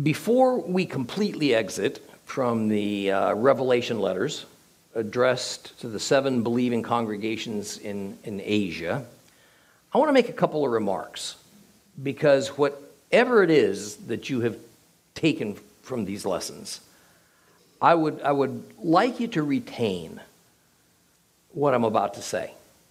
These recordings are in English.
Before we completely exit from the Revelation letters addressed to the 7 believing congregations in Asia, I want to make a couple of remarks, because whatever it is that you have taken from these lessons, I would like you to retain what I'm about to say.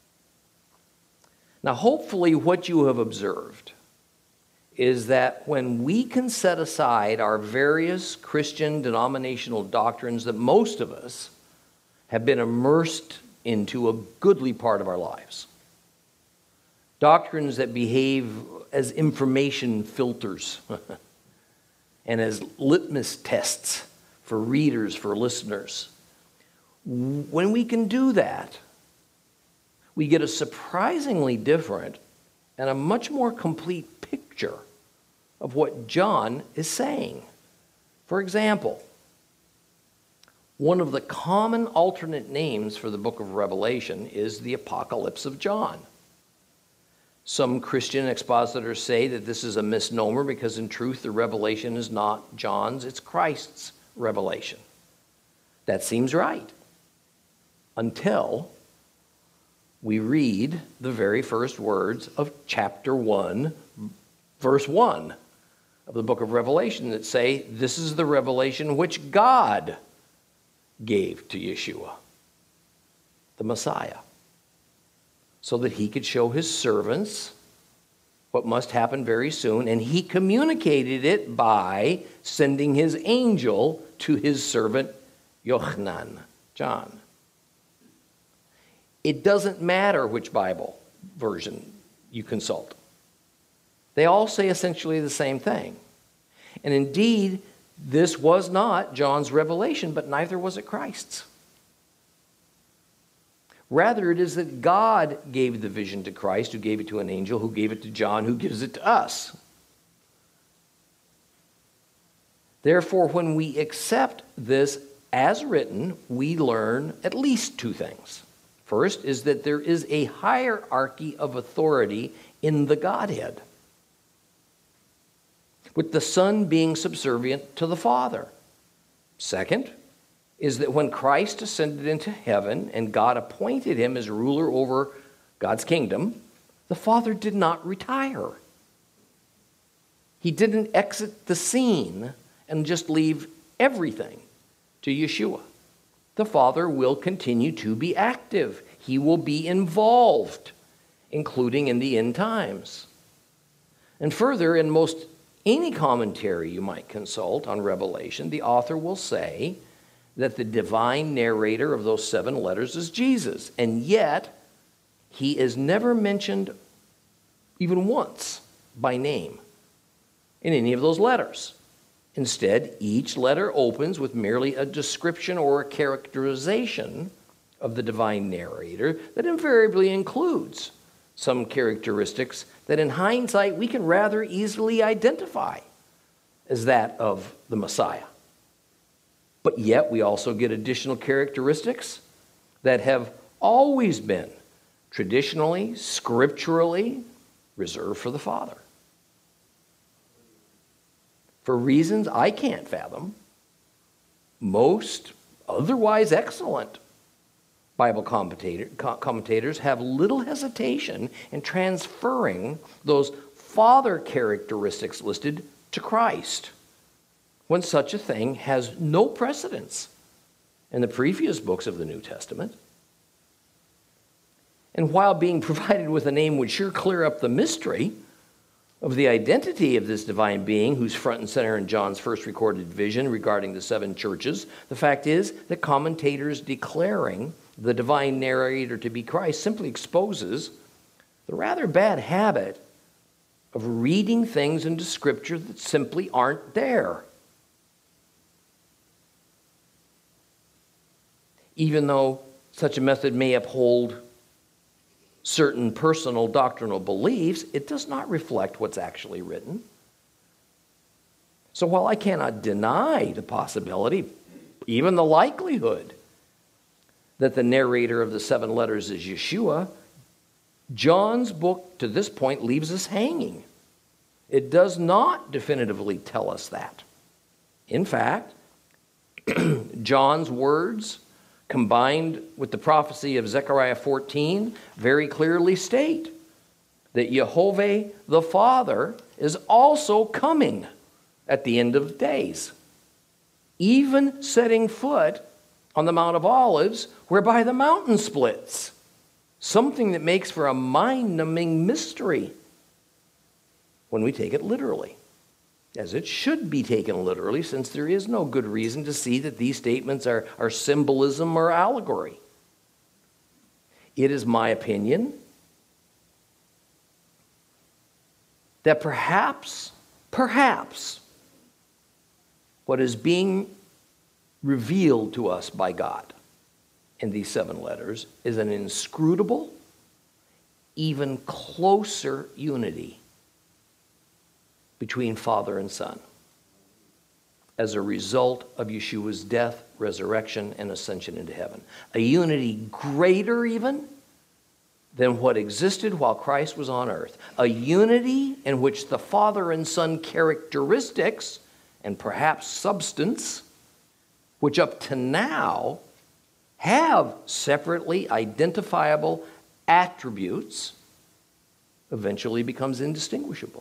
Now, hopefully what you have observed is that when we can set aside our various Christian denominational doctrines that most of us have been immersed into a goodly part of our lives, doctrines that behave as information filters and as litmus tests for readers, for listeners, when we can do that, we get a surprisingly different and a much more complete picture of what John is saying. For example, one of the common alternate names for the book of Revelation is the Apocalypse of John. Some Christian expositors say that this is a misnomer because in truth the revelation is not John's, it's Christ's revelation. That seems right until we read the very first words of chapter 1, verse 1 of the book of Revelation that say, this is the revelation which God gave to Yeshua, the Messiah, so that he could show his servants what must happen very soon, and he communicated it by sending his angel to his servant Yochanan, John. It doesn't matter which Bible version you consult. They all say essentially the same thing. And indeed, this was not John's revelation, but neither was it Christ's. Rather, it is that God gave the vision to Christ, who gave it to an angel, who gave it to John, who gives it to us. Therefore, when we accept this as written, we learn at least 2 things. First is that there is a hierarchy of authority in the Godhead, with the Son being subservient to the Father. Second is that when Christ ascended into heaven and God appointed him as ruler over God's kingdom, the Father did not retire. He didn't exit the scene and just leave everything to Yeshua. The Father will continue to be active. He will be involved, including in the end times. And further, in most any commentary you might consult on Revelation, the author will say that the divine narrator of those 7 letters is Jesus. And yet, he is never mentioned even once by name in any of those letters. Instead, each letter opens with merely a description or a characterization of the divine narrator that invariably includes some characteristics that in hindsight we can rather easily identify as that of the Messiah. But yet we also get additional characteristics that have always been traditionally, scripturally reserved for the Father. For reasons I can't fathom, most otherwise excellent Bible commentators have little hesitation in transferring those Father characteristics listed to Christ, when such a thing has no precedence in the previous books of the New Testament. And while being provided with a name would sure clear up the mystery of the identity of this divine being who's front and center in John's first recorded vision regarding the 7 churches, the fact is that commentators declaring the divine narrator to be Christ simply exposes the rather bad habit of reading things into Scripture that simply aren't there. Even though such a method may uphold certain personal doctrinal beliefs, it does not reflect what's actually written. So while I cannot deny the possibility, even the likelihood, that the narrator of the 7 letters is Yeshua, John's book to this point leaves us hanging. It does not definitively tell us that. In fact, John's words, combined with the prophecy of Zechariah 14, very clearly state that Jehovah the Father is also coming at the end of days, even setting foot on the Mount of Olives, whereby the mountain splits, something that makes for a mind-numbing mystery when we take it literally, as it should be taken literally, since there is no good reason to see that these statements are symbolism or allegory. It is my opinion that perhaps, what is being revealed to us by God in these 7 letters is an inscrutable, even closer unity between Father and Son as a result of Yeshua's death, resurrection, and ascension into heaven. A unity greater even than what existed while Christ was on earth. A unity in which the Father and Son characteristics and perhaps substance, which up to now have separately identifiable attributes, eventually becomes indistinguishable.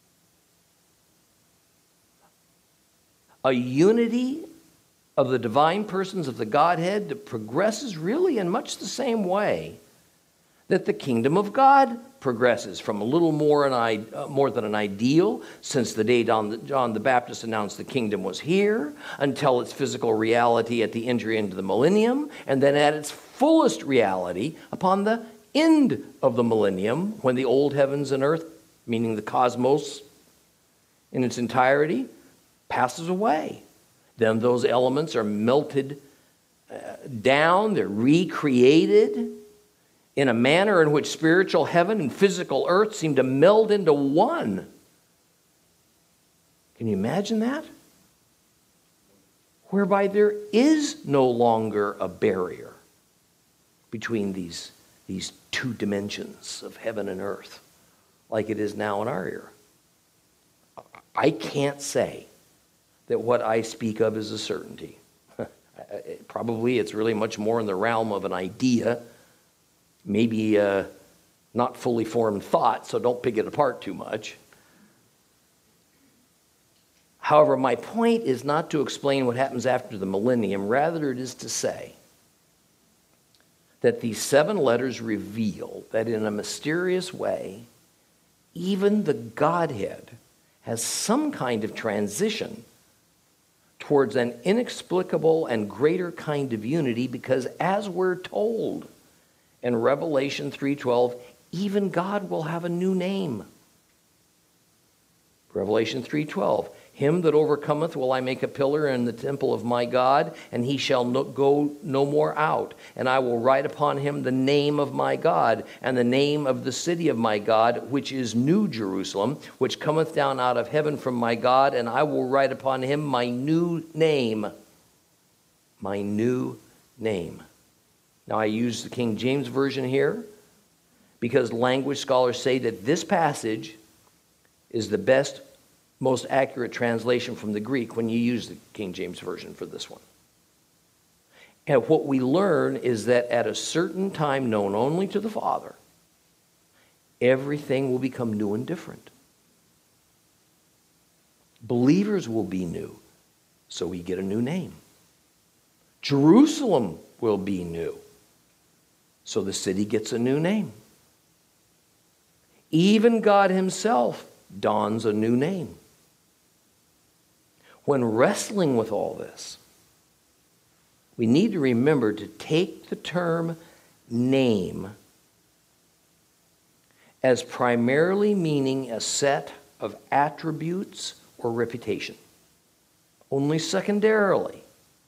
A unity of the divine persons of the Godhead that progresses really in much the same way that the kingdom of God progresses, from a little more than an ideal since the day John the Baptist announced the kingdom was here, until its physical reality at the entry into the millennium, and then at its fullest reality upon the end of the millennium, when the old heavens and earth, meaning the cosmos in its entirety, passes away. Then those elements are melted down, they're recreated in a manner in which spiritual heaven and physical earth seem to meld into one. Can you imagine that? Whereby there is no longer a barrier between these 2 dimensions of heaven and earth, like it is now in our era. I can't say that what I speak of is a certainty. Probably it's really much more in the realm of an idea, maybe not fully formed thought, so don't pick it apart too much. However, my point is not to explain what happens after the millennium. Rather, it is to say that these 7 letters reveal that in a mysterious way, even the Godhead has some kind of transition towards an inexplicable and greater kind of unity, because as we're told in Revelation 3:12, even God will have a new name. Revelation 3:12, him that overcometh will I make a pillar in the temple of my God, and he shall go no more out. And I will write upon him the name of my God, and the name of the city of my God, which is New Jerusalem, which cometh down out of heaven from my God, and I will write upon him my new name. My new name. Now I use the King James Version here because language scholars say that this passage is the best, most accurate translation from the Greek when you use the King James Version for this one. And what we learn is that at a certain time known only to the Father, everything will become new and different. Believers will be new, so we get a new name. Jerusalem will be new, so the city gets a new name. Even God himself dons a new name. When wrestling with all this, we need to remember to take the term name as primarily meaning a set of attributes or reputation, only secondarily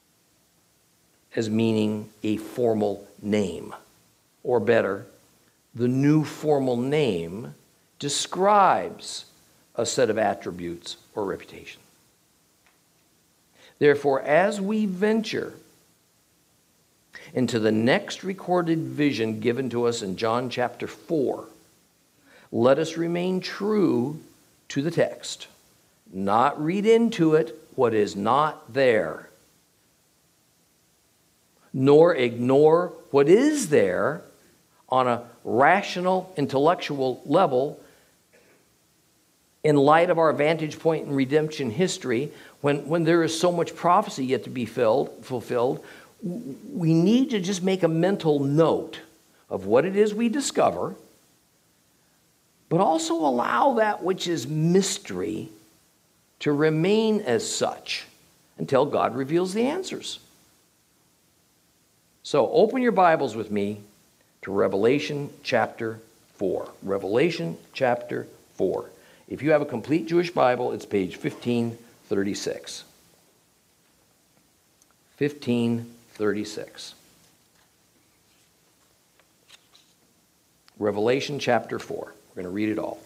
as meaning a formal name. Or better, the new formal name describes a set of attributes or reputation. Therefore, as we venture into the next recorded vision given to us in John chapter 4, let us remain true to the text, not read into it what is not there, nor ignore what is there on a rational, intellectual level in light of our vantage point in redemption history, when there is so much prophecy yet to be fulfilled, we need to just make a mental note of what it is we discover, but also allow that which is mystery to remain as such until God reveals the answers. So open your Bibles with me to Revelation chapter 4. Revelation chapter 4. If you have a complete Jewish Bible, it's page 1536. 1536. Revelation chapter 4. We're going to read it all.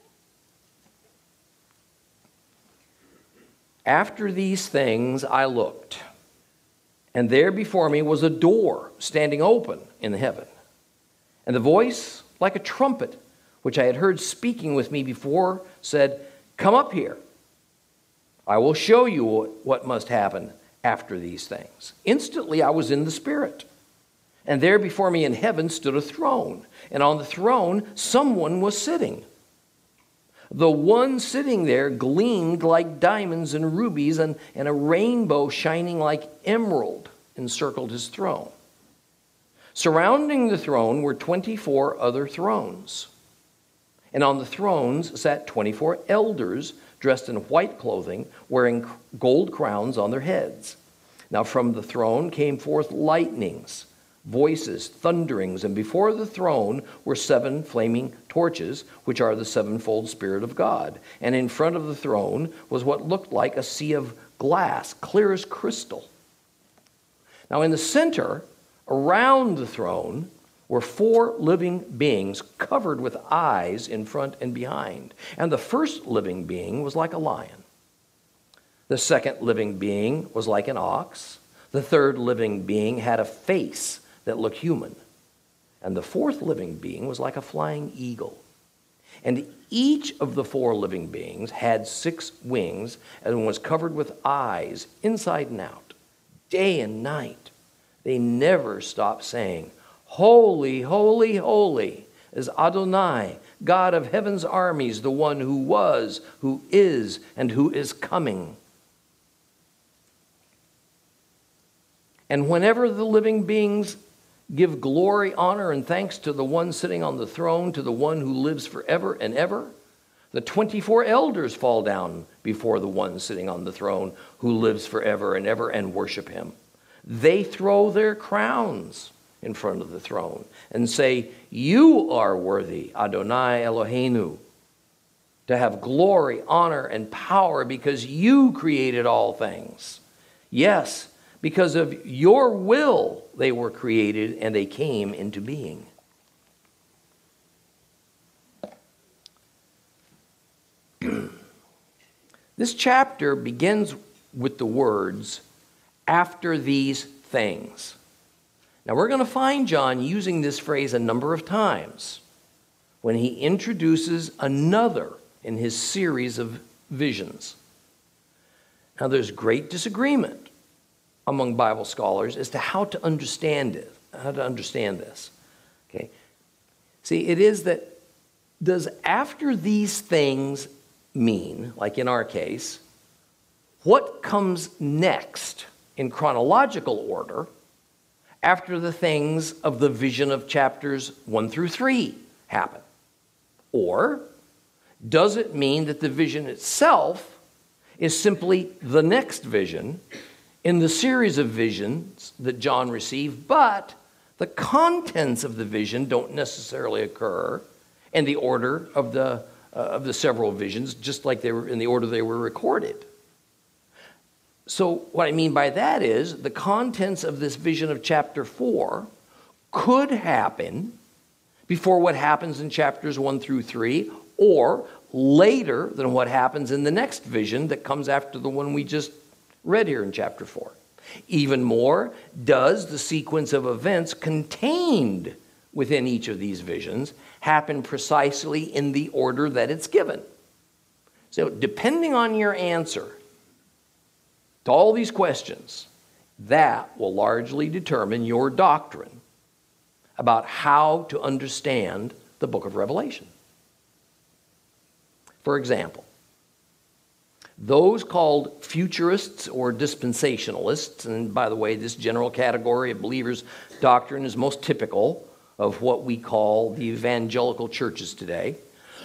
After these things I looked, and there before me was a door standing open in heaven, and the voice like a trumpet, which I had heard speaking with me before, said, "Come up here. I will show you what must happen after these things." Instantly I was in the Spirit, and there before me in heaven stood a throne, and on the throne someone was sitting. The one sitting there gleamed like diamonds and rubies, and a rainbow shining like emerald encircled his throne. Surrounding the throne were 24 other thrones. And on the thrones sat 24 elders dressed in white clothing, wearing gold crowns on their heads. Now from the throne came forth lightnings, voices, thunderings, and before the throne were 7 flaming torches, which are the sevenfold Spirit of God. And in front of the throne was what looked like a sea of glass, clear as crystal. Now in the center, around the throne, were 4 living beings covered with eyes in front and behind. And the first living being was like a lion. The second living being was like an ox. The third living being had a face that looked human. And the fourth living being was like a flying eagle. And each of the 4 living beings had 6 wings and was covered with eyes inside and out. Day and night, they never stopped saying, "Holy, holy, holy is Adonai, God of heaven's armies, the one who was, who is, and who is coming." And whenever the living beings give glory, honor, and thanks to the one sitting on the throne, to the one who lives forever and ever, the 24 elders fall down before the one sitting on the throne who lives forever and ever and worship him. They throw their crowns in front of the throne and say, "You are worthy, Adonai Eloheinu, to have glory, honor, and power because you created all things. Yes, because of your will they were created and they came into being." This chapter begins with the words, "after these things." Now we're going to find John using this phrase a number of times when he introduces another in his series of visions. Now there's great disagreement among Bible scholars as to how to understand it, Okay. See, it is that, does "after these things" mean, like in our case, what comes next in chronological order after the things of the vision of chapters 1 through 3 happen? Or does it mean that the vision itself is simply the next vision in the series of visions that John received, but the contents of the vision don't necessarily occur in the order of the several visions, just like they were in the order they were recorded? So what I mean by that is the contents of this vision of chapter 4 could happen before what happens in chapters 1 through 3, or later than what happens in the next vision that comes after the one we just read here in chapter 4. Even more, does the sequence of events contained within each of these visions happen precisely in the order that it's given? So depending on your answer, to all these questions, that will largely determine your doctrine about how to understand the book of Revelation. For example, those called futurists or dispensationalists, and by the way, this general category of believers' doctrine is most typical of what we call the evangelical churches today.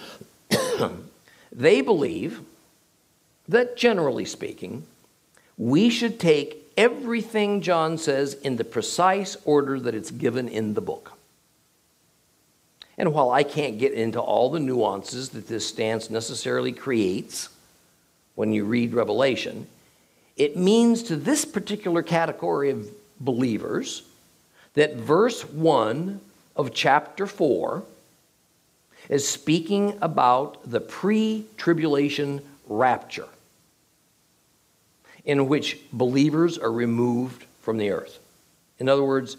They believe that, generally speaking, we should take everything John says in the precise order that it's given in the book. And while I can't get into all the nuances that this stance necessarily creates when you read Revelation, it means to this particular category of believers that verse 1 of chapter 4 is speaking about the pre-tribulation rapture, in which believers are removed from the earth. In other words,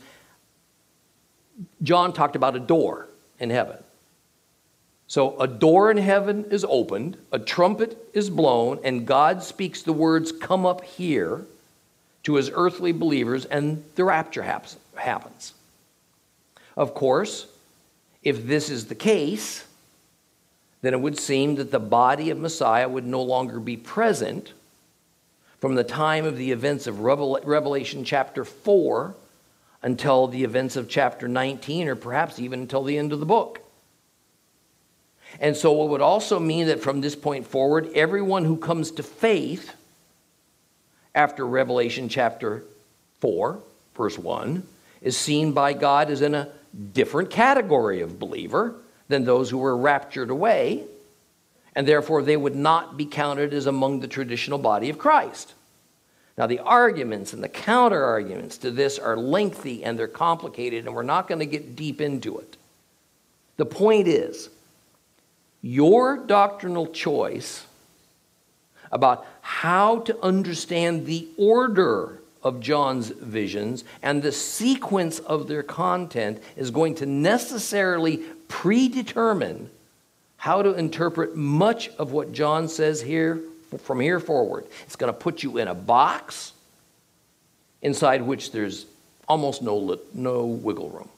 John talked about a door in heaven. So a door in heaven is opened, a trumpet is blown, and God speaks the words, "Come up here," to his earthly believers, and the rapture happens. Of course, if this is the case, then it would seem that the body of Messiah would no longer be present from the time of the events of Revelation chapter 4 until the events of chapter 19, or perhaps even until the end of the book. And so it would also mean that from this point forward, everyone who comes to faith after Revelation chapter 4, verse 1, is seen by God as in a different category of believer than those who were raptured away, and therefore they would not be counted as among the traditional body of Christ. Now, the arguments and the counter-arguments to this are lengthy and they're complicated, and we're not going to get deep into it. The point is, your doctrinal choice about how to understand the order of John's visions and the sequence of their content is going to necessarily predetermine how to interpret much of what John says here from here forward. It's going to put you in a box inside which there's almost no wiggle room.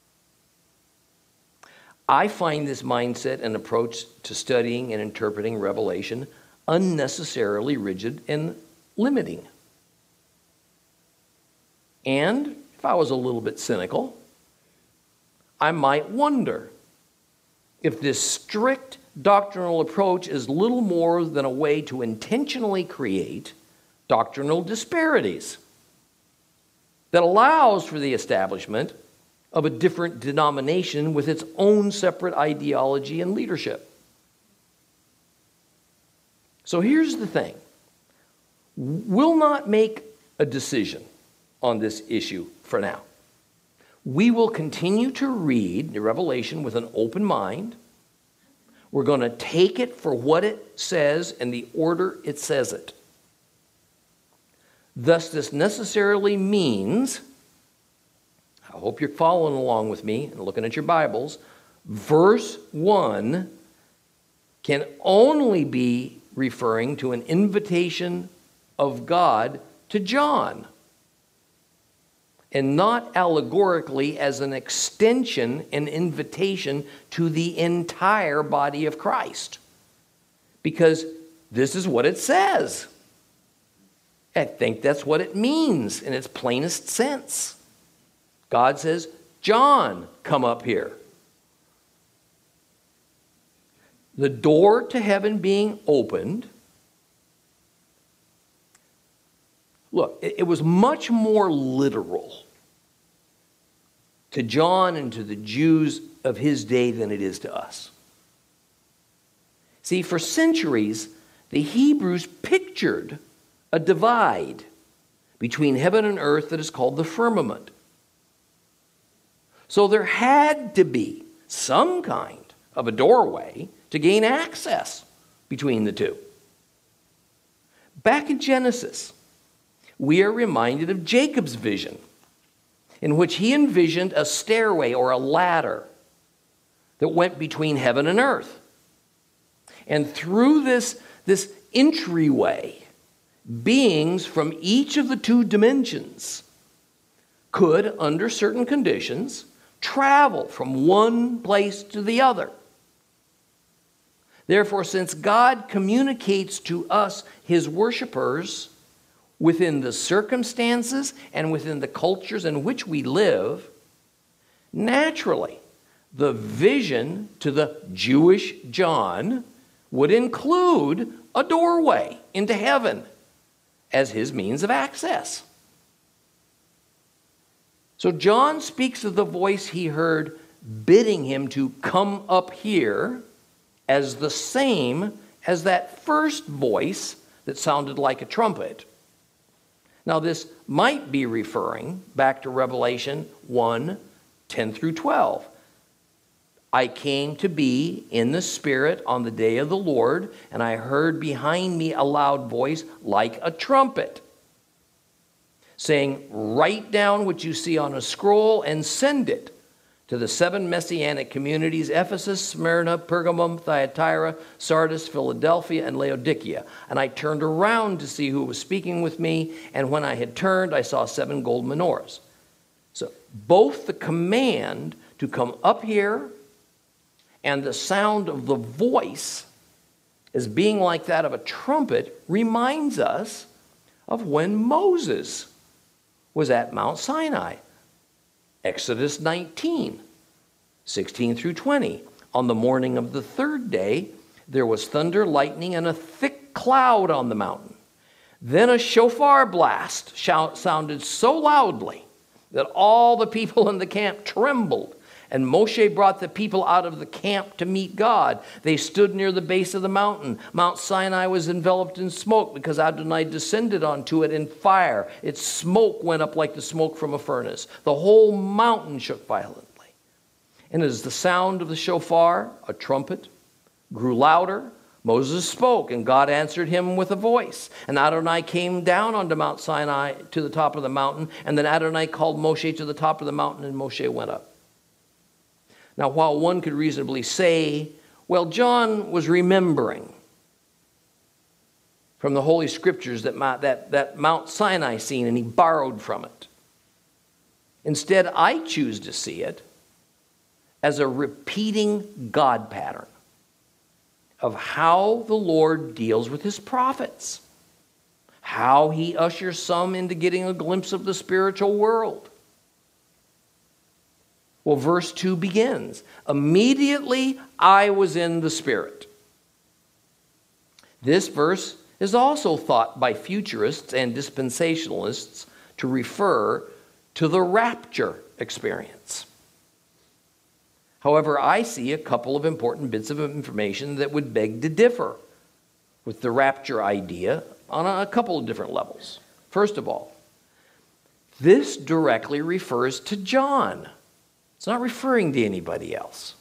I find this mindset and approach to studying and interpreting Revelation unnecessarily rigid and limiting. And if I was a little bit cynical, I might wonder if this strict doctrinal approach is little more than a way to intentionally create doctrinal disparities that allows for the establishment of a different denomination with its own separate ideology and leadership. So here's the thing. We'll not make a decision on this issue for now. We will continue to read the Revelation with an open mind. We're going to take it for what it says and the order it says it. Thus, this necessarily means, I hope you're following along with me and looking at your Bibles, verse 1 can only be referring to an invitation of God to John, and not allegorically as an extension, an invitation to the entire body of Christ. Because this is what it says. I think that's what it means in its plainest sense. God says, "John, come up here." The door to heaven being opened. Look, it was much more literal to John and to the Jews of his day than it is to us. See, for centuries, the Hebrews pictured a divide between heaven and earth that is called the firmament. So there had to be some kind of a doorway to gain access between the two. Back in Genesis, we are reminded of Jacob's vision, in which he envisioned a stairway or a ladder that went between heaven and earth. And through this entryway, beings from each of the two dimensions could, under certain conditions, travel from one place to the other. Therefore, since God communicates to us, his worshipers, within the circumstances and within the cultures in which we live, naturally, the vision to the Jewish John would include a doorway into heaven as his means of access. So John speaks of the voice he heard bidding him to come up here as the same as that first voice that sounded like a trumpet. Now this might be referring back to Revelation 1, 10 through 12. I came to be in the Spirit on the day of the Lord, and I heard behind me a loud voice like a trumpet, saying, write down what you see on a scroll and send it to the 7 messianic communities, Ephesus, Smyrna, Pergamum, Thyatira, Sardis, Philadelphia, and Laodicea. And I turned around to see who was speaking with me, and when I had turned, I saw 7 gold menorahs. So both the command to come up here and the sound of the voice as being like that of a trumpet reminds us of when Moses was at Mount Sinai. Exodus 19, 16 through 20. On the morning of the 3rd day, there was thunder, lightning, and a thick cloud on the mountain. Then a shofar blast sounded so loudly that all the people in the camp trembled. And Moshe brought the people out of the camp to meet God. They stood near the base of the mountain. Mount Sinai was enveloped in smoke because Adonai descended onto it in fire. Its smoke went up like the smoke from a furnace. The whole mountain shook violently. And as the sound of the shofar, a trumpet, grew louder, Moses spoke, and God answered him with a voice. And Adonai came down onto Mount Sinai to the top of the mountain. And then Adonai called Moshe to the top of the mountain, and Moshe went up. Now, while one could reasonably say, well, John was remembering from the Holy Scriptures that Mount Sinai scene, and he borrowed from it. Instead, I choose to see it as a repeating God pattern of how the Lord deals with his prophets, how he ushers some into getting a glimpse of the spiritual world. Well, verse 2 begins, immediately I was in the Spirit. This verse is also thought by futurists and dispensationalists to refer to the rapture experience. However, I see a couple of important bits of information that would beg to differ with the rapture idea on a couple of different levels. First of all, this directly refers to John. It's not referring to anybody else.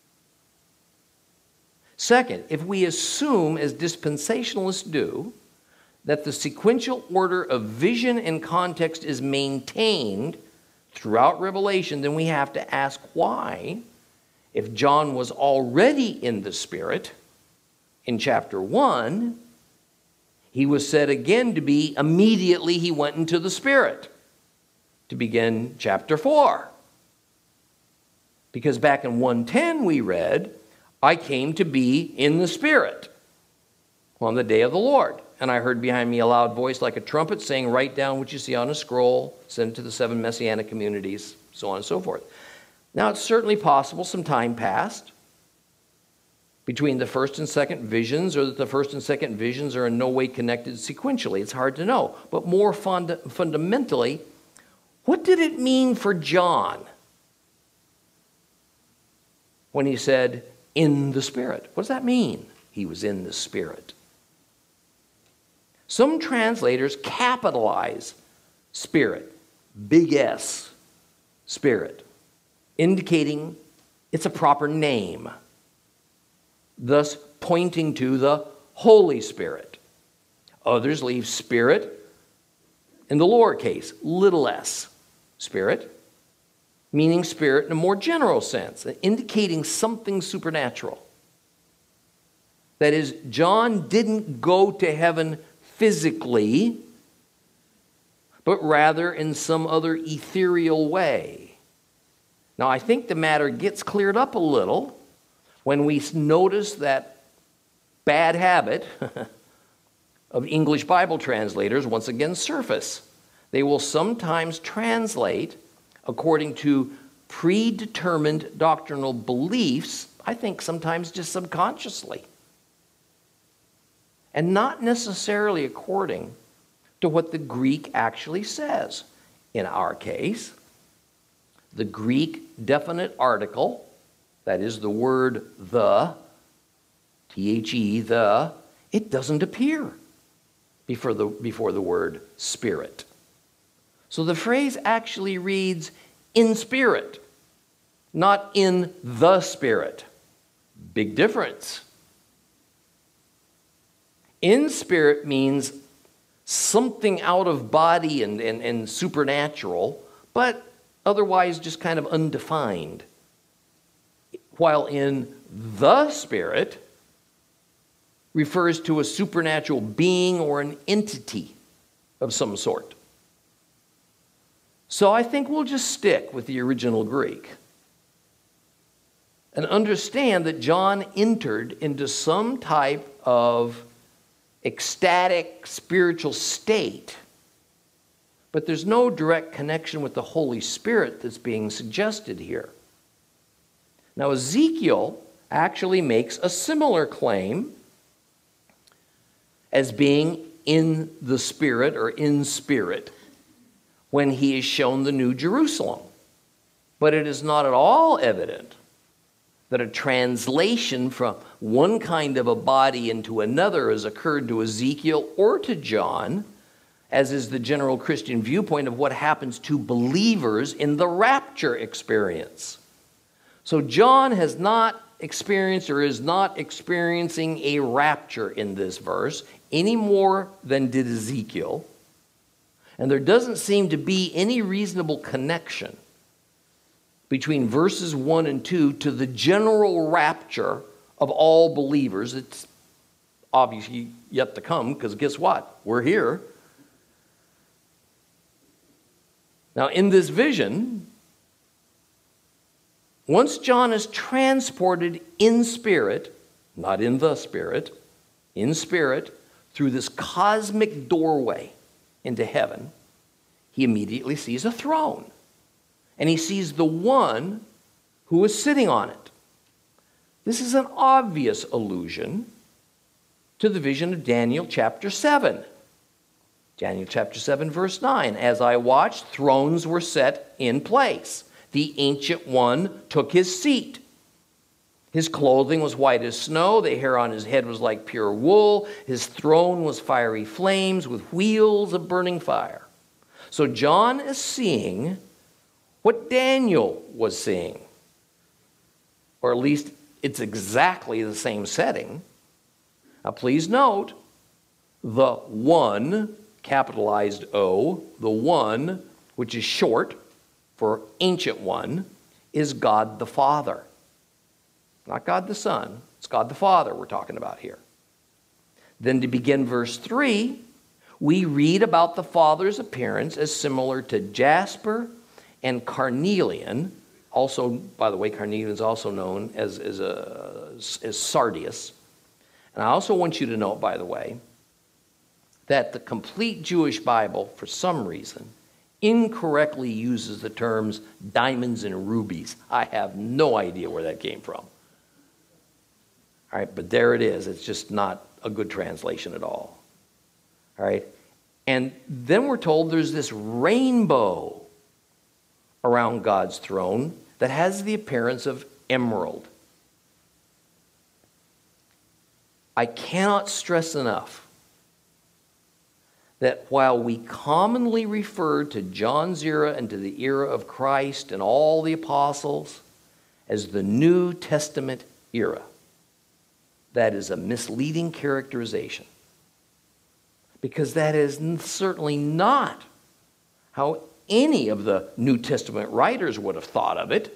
Second, if we assume, as dispensationalists do, that the sequential order of vision and context is maintained throughout Revelation, then we have to ask why, if John was already in the Spirit in chapter 1, he was said again to be immediately he went into the Spirit to begin chapter 4. Because back in 1:10 we read, I came to be in the Spirit on the day of the Lord. And I heard behind me a loud voice like a trumpet saying, write down what you see on a scroll, send it to the 7 messianic communities, so on and so forth. Now it's certainly possible some time passed between the first and second visions, or that the first and second visions are in no way connected sequentially. It's hard to know. But more fundamentally, what did it mean for John when he said, in the Spirit? What does that mean? He was in the Spirit. Some translators capitalize Spirit, big S, Spirit, indicating it's a proper name, thus pointing to the Holy Spirit. Others leave Spirit in the lowercase, little s, Spirit, meaning spirit in a more general sense, indicating something supernatural. That is, John didn't go to heaven physically, but rather in some other ethereal way. Now, I think the matter gets cleared up a little when we notice that bad habit of English Bible translators once again surface. They will sometimes translate according to predetermined doctrinal beliefs, I think sometimes just subconsciously, and not necessarily according to what the Greek actually says. In our case, the Greek definite article, that is the word the, T-H-E, the, it doesn't appear before the word spirit. So the phrase actually reads in spirit, not in the spirit. Big difference. In spirit means something out of body and supernatural, but otherwise just kind of undefined. While in the spirit refers to a supernatural being or an entity of some sort. So I think we'll just stick with the original Greek and understand that John entered into some type of ecstatic spiritual state, but there's no direct connection with the Holy Spirit that's being suggested here. Now, Ezekiel actually makes a similar claim as being in the Spirit or in spirit when he is shown the New Jerusalem. But it is not at all evident that a translation from one kind of a body into another has occurred to Ezekiel or to John, as is the general Christian viewpoint of what happens to believers in the rapture experience. So John has not experienced or is not experiencing a rapture in this verse any more than did Ezekiel. And there doesn't seem to be any reasonable connection between verses 1 and 2 to the general rapture of all believers. It's obviously yet to come, because guess what? We're here. Now, in this vision, once John is transported in spirit, not in the spirit, in spirit, through this cosmic doorway into heaven, he immediately sees a throne. And he sees the one who is sitting on it. This is an obvious allusion to the vision of Daniel chapter 7. Daniel chapter 7, verse 9. As I watched, thrones were set in place. The Ancient One took his seat. His clothing was white as snow. The hair on his head was like pure wool. His throne was fiery flames with wheels of burning fire. So John is seeing what Daniel was seeing. Or at least it's exactly the same setting. Now please note, the one, capitalized O, the one, which is short for Ancient One, is God the Father. Not God the Son, it's God the Father we're talking about here. Then to begin verse 3, we read about the Father's appearance as similar to jasper and carnelian. Also, by the way, carnelian is also known as sardius. And I also want you to note, by the way, that the complete Jewish Bible, for some reason, incorrectly uses the terms diamonds and rubies. I have no idea where that came from. All right, but there it is. It's just not a good translation at all. All right, and then we're told there's this rainbow around God's throne that has the appearance of emerald. I cannot stress enough that while we commonly refer to John's era and to the era of Christ and all the apostles as the New Testament era, that is a misleading characterization, because that is certainly not how any of the New Testament writers would have thought of it.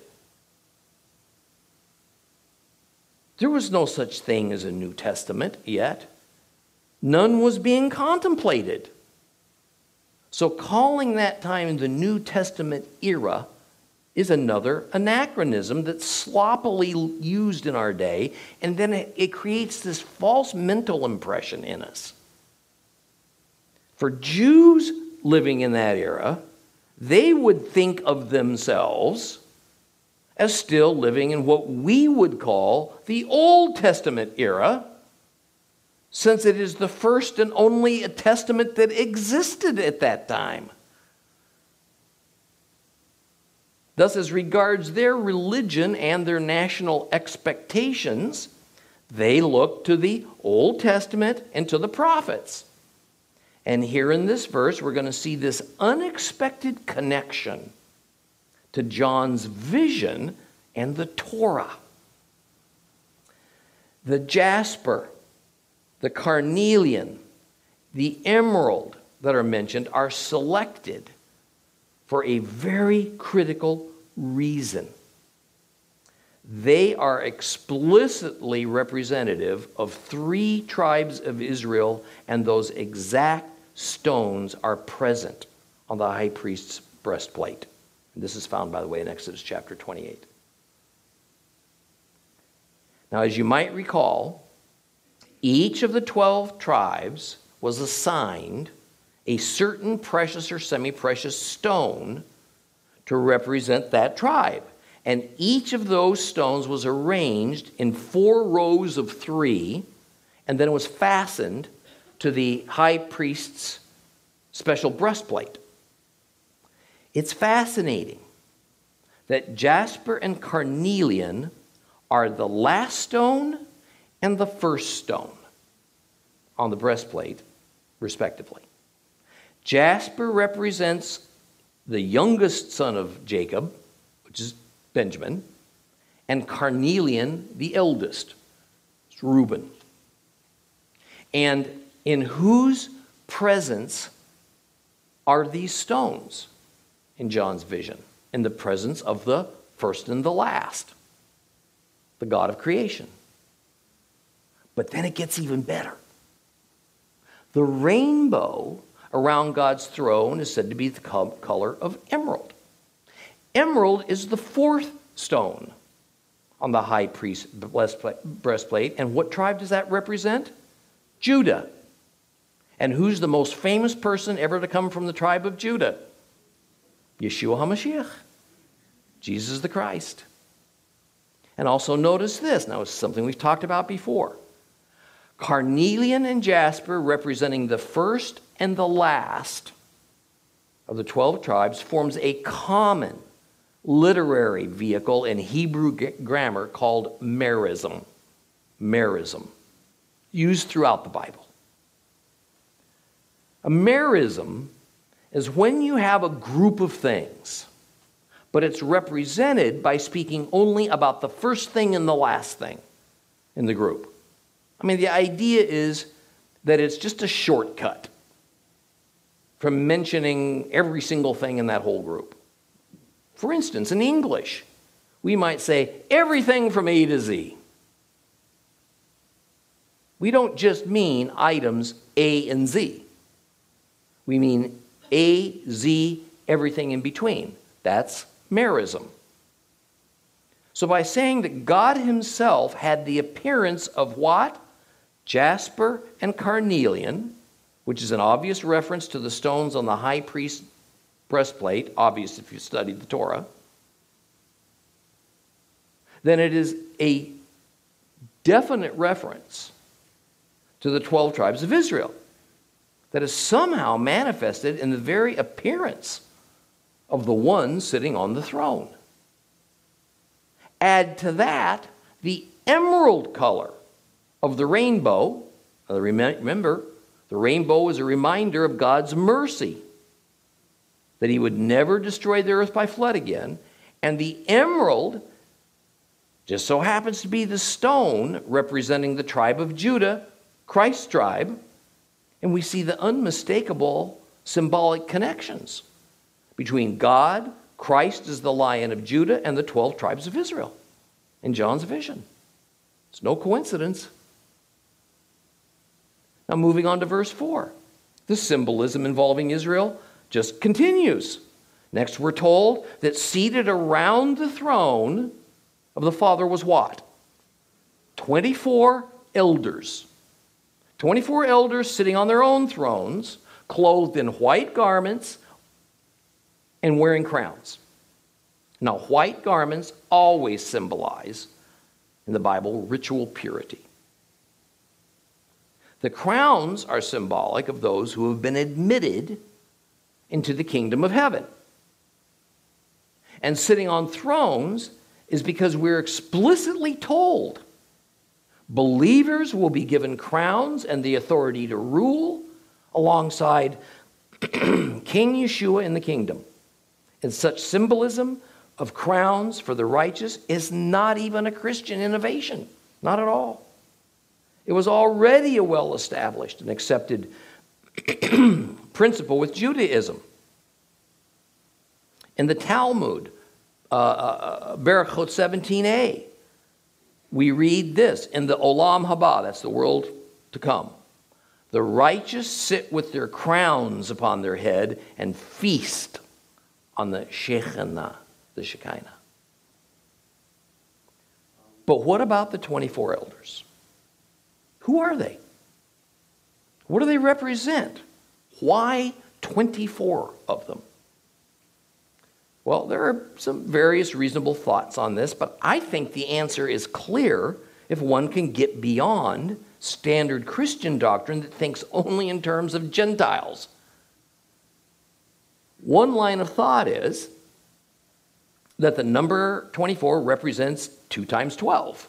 There was no such thing as a New Testament yet. None was being contemplated. So calling that time the New Testament era is another anachronism that's sloppily used in our day, and then it creates this false mental impression in us. For Jews living in that era, they would think of themselves as still living in what we would call the Old Testament era, since it is the first and only testament that existed at that time. Thus, as regards their religion and their national expectations, they look to the Old Testament and to the prophets. And here in this verse, we're going to see this unexpected connection to John's vision and the Torah. The jasper, the carnelian, the emerald that are mentioned are selected for a very critical reason. They are explicitly representative of 3 tribes of Israel, and those exact stones are present on the high priest's breastplate. And this is found, by the way, in Exodus chapter 28. Now, as you might recall, each of the 12 tribes was assigned a certain precious or semi-precious stone to represent that tribe. And each of those stones was arranged in 4 rows of 3, and then it was fastened to the high priest's special breastplate. It's fascinating that jasper and carnelian are the last stone and the first stone on the breastplate, respectively. Jasper represents the youngest son of Jacob, which is Benjamin, and carnelian, the eldest, it's Reuben. And in whose presence are these stones in John's vision? In the presence of the first and the last, the God of creation. But then it gets even better. The rainbow around God's throne is said to be the color of emerald. Emerald is the 4th stone on the high priest's breastplate. And what tribe does that represent? Judah. And who's the most famous person ever to come from the tribe of Judah? Yeshua HaMashiach, Jesus the Christ. And also notice this. Now, it's something we've talked about before. Carnelian and jasper, representing the first and the last of the 12 tribes, forms a common literary vehicle in Hebrew grammar called merism. Merism, used throughout the Bible. A merism is when you have a group of things, but it's represented by speaking only about the first thing and the last thing in the group. I mean, the idea is that it's just a shortcut from mentioning every single thing in that whole group. For instance, in English, we might say everything from A to Z. We don't just mean items A and Z. We mean A, Z, everything in between. That's merism. So by saying that God himself had the appearance of what? Jasper and carnelian, which is an obvious reference to the stones on the high priest's breastplate, obvious if you studied the Torah, then it is a definite reference to the 12 tribes of Israel that is somehow manifested in the very appearance of the one sitting on the throne. Add to that the emerald color of the rainbow. Remember, the rainbow is a reminder of God's mercy, that he would never destroy the earth by flood again. And the emerald just so happens to be the stone representing the tribe of Judah, Christ's tribe. And we see the unmistakable symbolic connections between God, Christ as the Lion of Judah, and the 12 tribes of Israel in John's vision. It's no coincidence. Now, moving on to verse 4. The symbolism involving Israel just continues. Next, we're told that seated around the throne of the Father was what? 24 elders. 24 elders sitting on their own thrones, clothed in white garments and wearing crowns. Now, white garments always symbolize, in the Bible, ritual purity. The crowns are symbolic of those who have been admitted into the kingdom of heaven. And sitting on thrones is because we're explicitly told believers will be given crowns and the authority to rule alongside King Yeshua in the kingdom. And such symbolism of crowns for the righteous is not even a Christian innovation. Not at all. It was already a well-established and accepted principle with Judaism. In the Talmud, Berachot 17a, we read this, in the Olam Haba, that's the world to come, the righteous sit with their crowns upon their head and feast on the Shekinah, the Shekinah. But what about the 24 elders? Who are they? What do they represent? Why 24 of them? Well, there are some various reasonable thoughts on this, but I think the answer is clear if one can get beyond standard Christian doctrine that thinks only in terms of Gentiles. One line of thought is that the number 24 represents 2 times 12.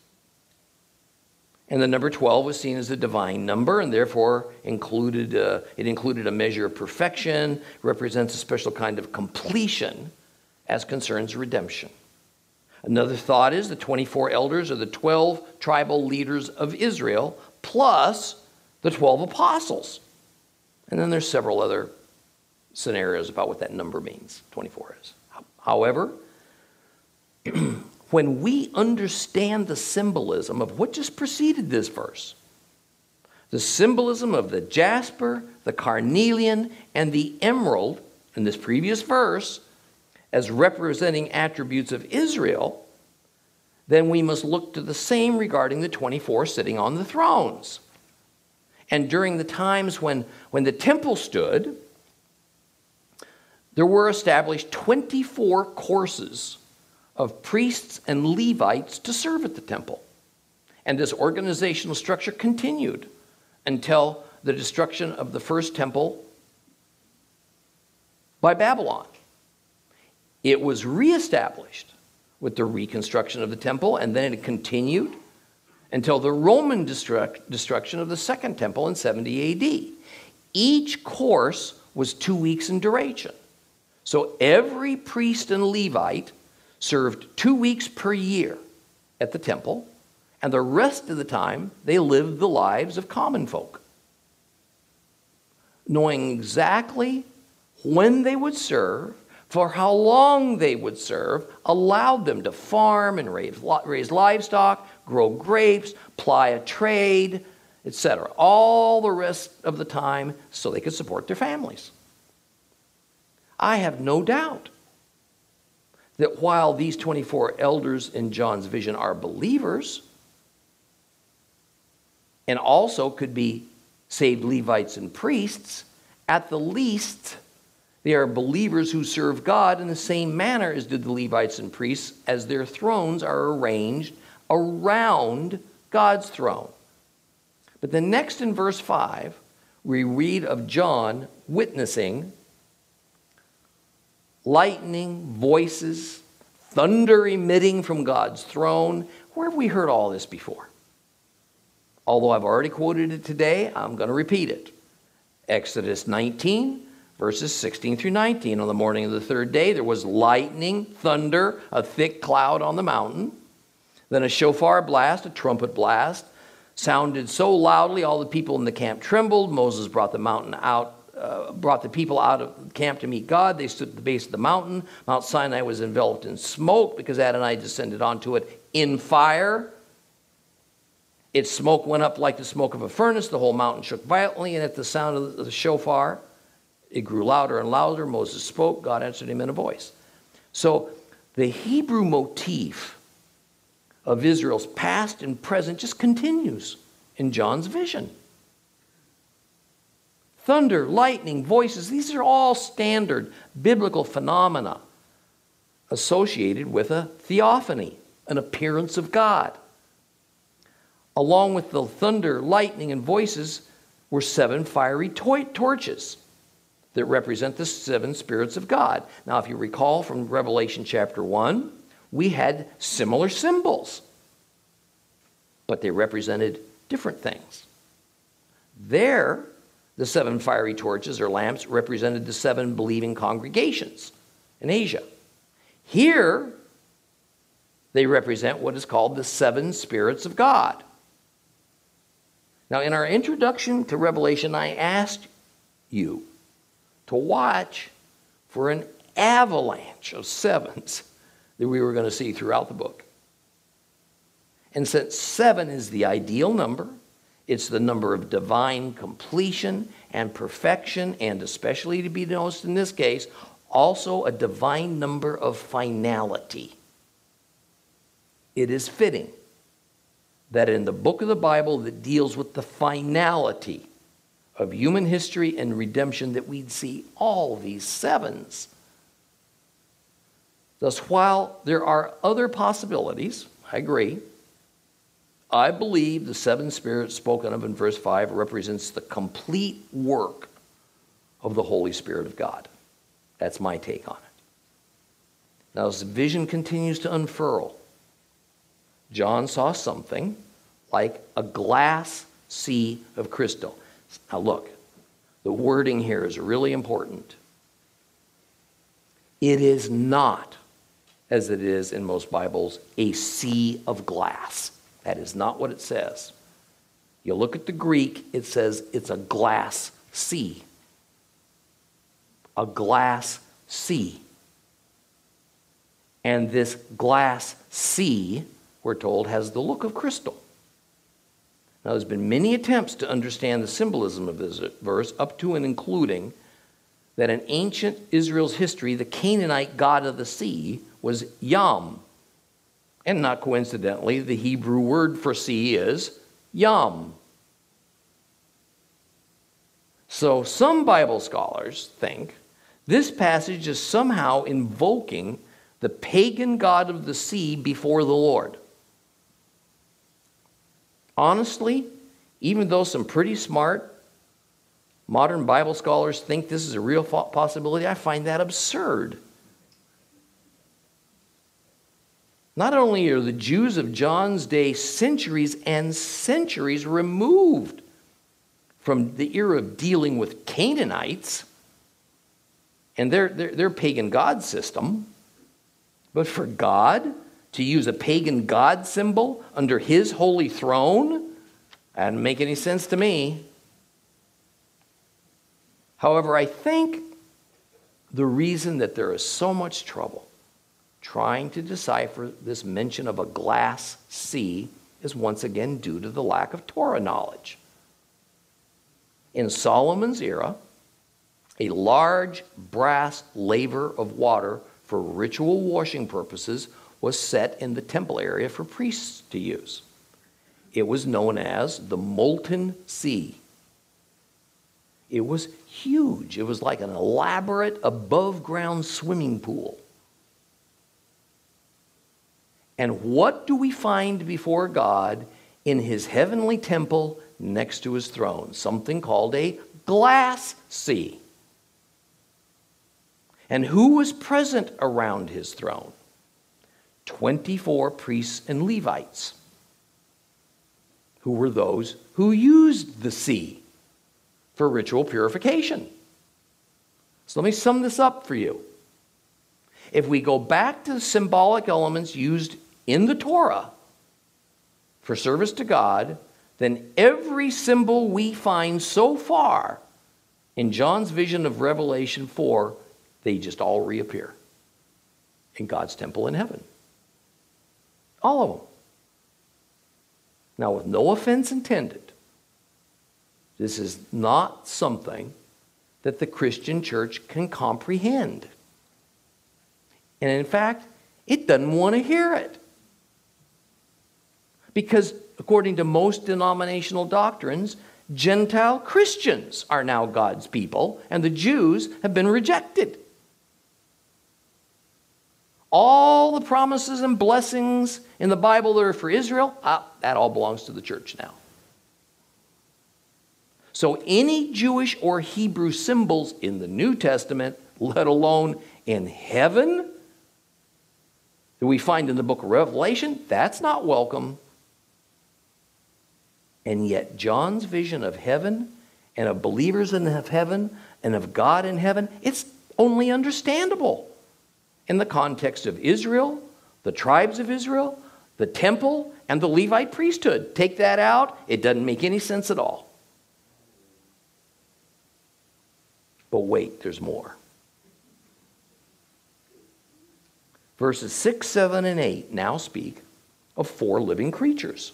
And the number 12 was seen as a divine number, and therefore it included a measure of perfection, represents a special kind of completion as concerns redemption. Another thought is the 24 elders are the 12 tribal leaders of Israel, plus the 12 apostles. And then there's several other scenarios about what that number means, 24 is. However, when we understand the symbolism of what just preceded this verse, the symbolism of the jasper, the carnelian, and the emerald in this previous verse as representing attributes of Israel, then we must look to the same regarding the 24 sitting on the thrones. And during the times when the temple stood, there were established 24 courses of priests and Levites to serve at the temple. And this organizational structure continued until the destruction of the first temple by Babylon. It was reestablished with the reconstruction of the temple, and then it continued until the Roman destruction of the second temple in 70 AD. Each course was 2 weeks in duration. So every priest and Levite served 2 weeks per year at the temple, and the rest of the time they lived the lives of common folk, knowing exactly when they would serve, for how long they would serve, allowed them to farm and raise livestock, grow grapes, ply a trade, etc. All the rest of the time so they could support their families. I have no doubt that while these 24 elders in John's vision are believers, and also could be saved Levites and priests, at the least, they are believers who serve God in the same manner as did the Levites and priests, as their thrones are arranged around God's throne. But then next in verse 5, we read of John witnessing lightning, voices, thunder emitting from God's throne. Where have we heard all this before? Although I've already quoted it today, I'm going to repeat it. Exodus 19, verses 16 through 19. On the morning of the third day, there was lightning, thunder, a thick cloud on the mountain. Then a shofar blast, a trumpet blast, sounded so loudly all the people in the camp trembled. Moses brought the people out of the camp to meet God. They stood at the base of the mountain. Mount Sinai was enveloped in smoke because Adonai descended onto it in fire. Its smoke went up like the smoke of a furnace. The whole mountain shook violently, and at the sound of the shofar, it grew louder and louder. Moses spoke. God answered him in a voice. So the Hebrew motif of Israel's past and present just continues in John's vision. Thunder, lightning, voices, these are all standard biblical phenomena associated with a theophany, an appearance of God. Along with the thunder, lightning, and voices were 7 fiery torches that represent the 7 spirits of God. Now, if you recall from Revelation chapter 1, we had similar symbols, but they represented different things. There, the 7 fiery torches or lamps represented the 7 believing congregations in Asia. Here, they represent what is called the 7 spirits of God. Now, in our introduction to Revelation, I asked you to watch for an avalanche of 7s that we were going to see throughout the book. And since 7 is the ideal number, it's the number of divine completion and perfection, and especially to be noticed in this case, also a divine number of finality. It is fitting that in the book of the Bible that deals with the finality of human history and redemption that we'd see all these 7s. Thus, while there are other possibilities, I agree, I believe the 7 spirits spoken of in verse 5 represents the complete work of the Holy Spirit of God. That's my take on it. Now, as the vision continues to unfurl, John saw something like a glass sea of crystal. Now look, the wording here is really important. It is not, as it is in most Bibles, a sea of glass. That is not what it says. You look at the Greek, it says it's a glass sea. A glass sea. And this glass sea, we're told, has the look of crystal. Now, there's been many attempts to understand the symbolism of this verse, up to and including that in ancient Israel's history, the Canaanite god of the sea was Yam. And not coincidentally, the Hebrew word for sea is Yam. So some Bible scholars think this passage is somehow invoking the pagan god of the sea before the Lord. Honestly, even though some pretty smart modern Bible scholars think this is a real possibility, I find that absurd. Not only are the Jews of John's day centuries and centuries removed from the era of dealing with Canaanites and their pagan god system, but for God to use a pagan god symbol under his holy throne, that doesn't make any sense to me. However, I think the reason that there is so much trouble trying to decipher this mention of a glass sea is once again due to the lack of Torah knowledge. In Solomon's era, a large brass laver of water for ritual washing purposes was set in the temple area for priests to use. It was known as the Molten Sea. It was huge. It was like an elaborate above-ground swimming pool. And what do we find before God in his heavenly temple next to his throne? Something called a glass sea. And who was present around his throne? 24 priests and Levites, who were those who used the sea for ritual purification. So let me sum this up for you. If we go back to the symbolic elements used in the Torah for service to God, then every symbol we find so far in John's vision of Revelation 4, they just all reappear in God's temple in heaven. All of them. Now, with no offense intended, this is not something that the Christian church can comprehend. And in fact, it doesn't want to hear it. Because according to most denominational doctrines, Gentile Christians are now God's people, and the Jews have been rejected. All the promises and blessings in the Bible that are for Israel, that all belongs to the church now. So any Jewish or Hebrew symbols in the New Testament, let alone in heaven, that we find in the book of Revelation, that's not welcome. And yet John's vision of heaven and of believers in heaven and of God in heaven, it's only understandable in the context of Israel, the tribes of Israel, the temple, and the Levite priesthood. Take that out, it doesn't make any sense at all. But wait, there's more. Verses 6, 7, and 8 now speak of 4 living creatures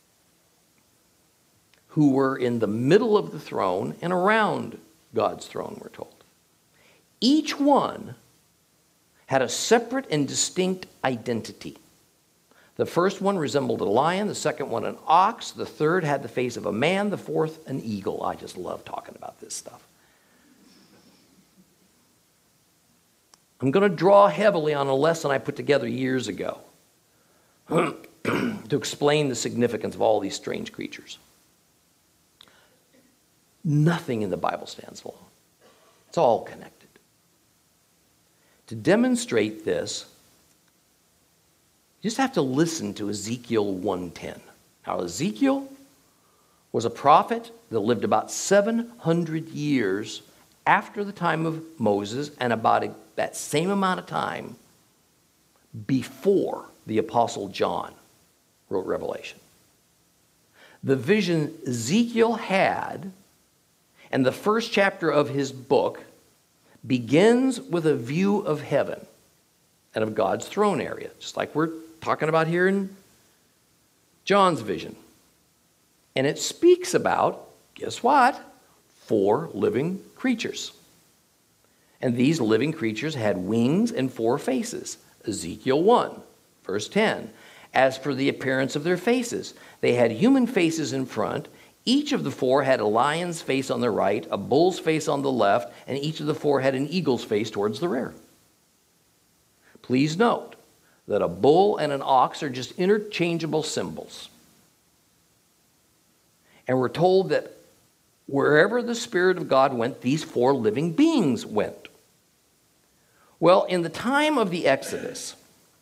who were in the middle of the throne and around God's throne, we're told. Each one had a separate and distinct identity. The first one resembled a lion, the second one an ox, the third had the face of a man, the fourth an eagle. I just love talking about this stuff. I'm going to draw heavily on a lesson I put together years ago to explain the significance of all these strange creatures. Nothing in the Bible stands alone. It's all connected. To demonstrate this, you just have to listen to Ezekiel 1:10. Now, Ezekiel was a prophet that lived about 700 years after the time of Moses and about that same amount of time before the Apostle John wrote Revelation. The vision Ezekiel had, and the first chapter of his book, begins with a view of heaven and of God's throne area, just like we're talking about here in John's vision. And it speaks about, guess what? 4 living creatures. And these living creatures had wings and 4 faces. Ezekiel 1, verse 10. As for the appearance of their faces, they had human faces in front. Each of the 4 had a lion's face on the right, a bull's face on the left, and each of the 4 had an eagle's face towards the rear. Please note that a bull and an ox are just interchangeable symbols. And we're told that wherever the Spirit of God went, these 4 living beings went. Well, in the time of the Exodus,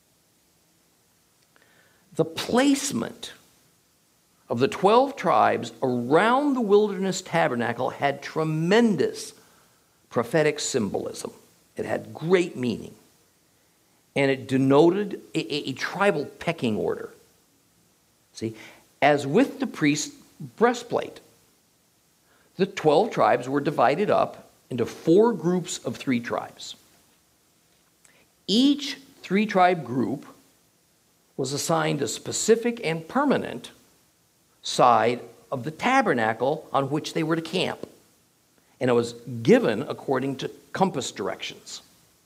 the placement of the 12 tribes around the wilderness tabernacle had tremendous prophetic symbolism. It had great meaning. And it denoted a tribal pecking order. See, as with the priest's breastplate, the 12 tribes were divided up into 4 groups of 3 tribes. Each 3-tribe group was assigned a specific and permanent side of the tabernacle on which they were to camp. And it was given according to compass directions.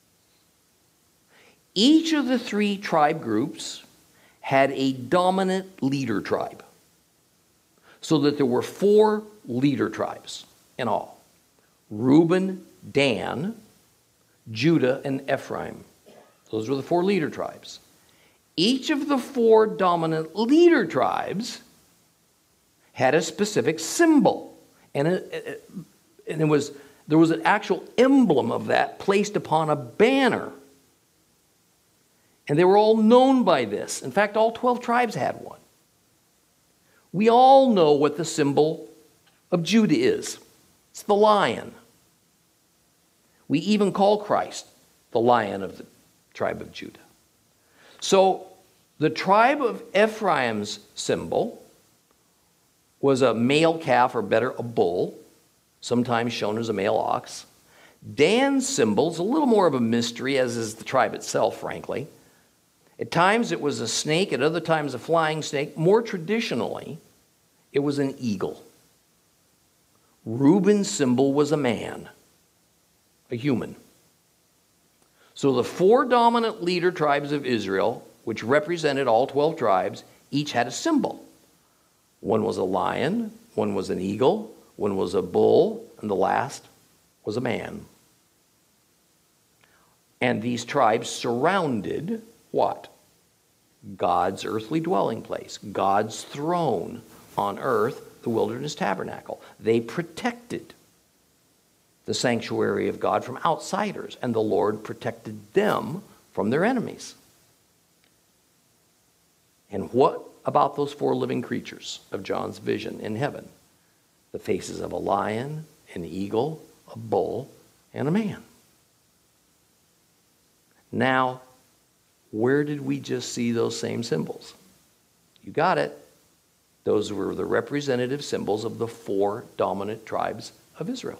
Each of the 3 tribe groups had a dominant leader tribe, so that there were 4 leader tribes in all: Reuben, Dan, Judah, and Ephraim. Those were the 4 leader tribes. Each of the 4 dominant leader tribes had a specific symbol, and there was an actual emblem of that placed upon a banner. And they were all known by this. In fact, all 12 tribes had one. We all know what the symbol of Judah is. It's the lion. We even call Christ the Lion of the tribe of Judah. So the tribe of Ephraim's symbol was a male calf, or better, a bull, sometimes shown as a male ox. Dan's symbol is a little more of a mystery, as is the tribe itself, frankly. At times it was a snake, at other times a flying snake. More traditionally, it was an eagle. Reuben's symbol was a man, a human. So the 4 dominant leader tribes of Israel, which represented all 12 tribes, each had a symbol. One was a lion, one was an eagle, one was a bull, and the last was a man. And these tribes surrounded what? God's earthly dwelling place, God's throne on earth, the wilderness tabernacle. They protected the sanctuary of God from outsiders, and the Lord protected them from their enemies. And what about those 4 living creatures of John's vision in heaven? The faces of a lion, an eagle, a bull, and a man. Now, where did we just see those same symbols? You got it. Those were the representative symbols of the 4 dominant tribes of Israel.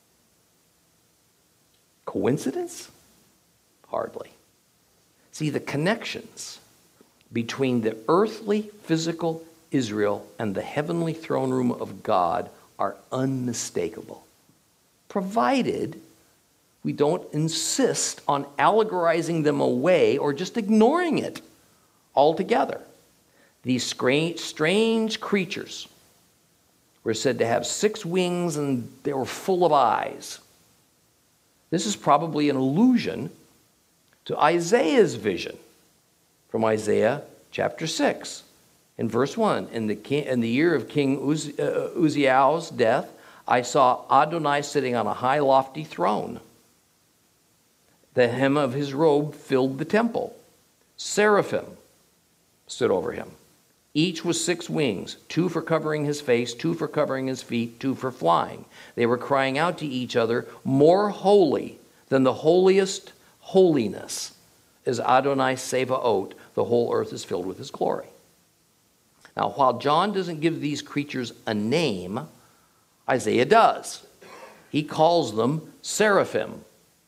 Coincidence? Hardly. See, the connections between the earthly, physical Israel and the heavenly throne room of God are unmistakable, provided we don't insist on allegorizing them away or just ignoring it altogether. These strange creatures were said to have 6 wings and they were full of eyes. This is probably an allusion to Isaiah's vision from Isaiah chapter 6. In verse 1, in the year of King Uzziah's death, I saw Adonai sitting on a high lofty throne. The hem of his robe filled the temple. Seraphim stood over him. Each was 6 wings, 2 for covering his face, 2 for covering his feet, 2 for flying. They were crying out to each other, more holy than the holiest holiness is Adonai Sevaot. The whole earth is filled with his glory. Now, while John doesn't give these creatures a name, Isaiah does. He calls them seraphim.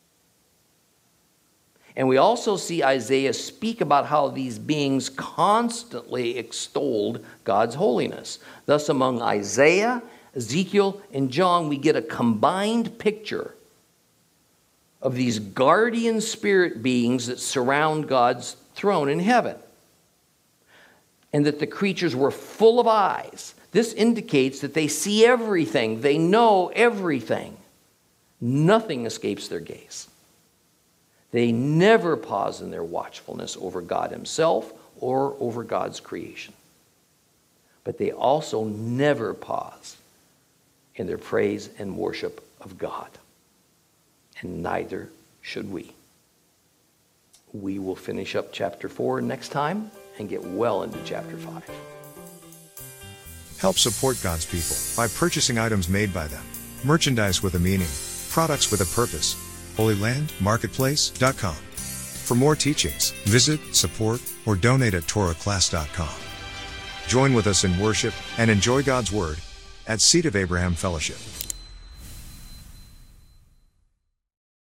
And we also see Isaiah speak about how these beings constantly extolled God's holiness. Thus, among Isaiah, Ezekiel, and John, we get a combined picture of these guardian spirit beings that surround God's throne in heaven. And that the creatures were full of eyes. This indicates that they see everything. They know everything. Nothing escapes their gaze. They never pause in their watchfulness over God himself or over God's creation. But they also never pause in their praise and worship of God. And neither should we. We will finish up chapter 4 next time and get well into chapter 5. Help support God's people by purchasing items made by them. Merchandise with a meaning. Products with a purpose. HolyLandMarketplace.com. For more teachings, visit, support, or donate at TorahClass.com. Join with us in worship and enjoy God's Word at Seed of Abraham Fellowship.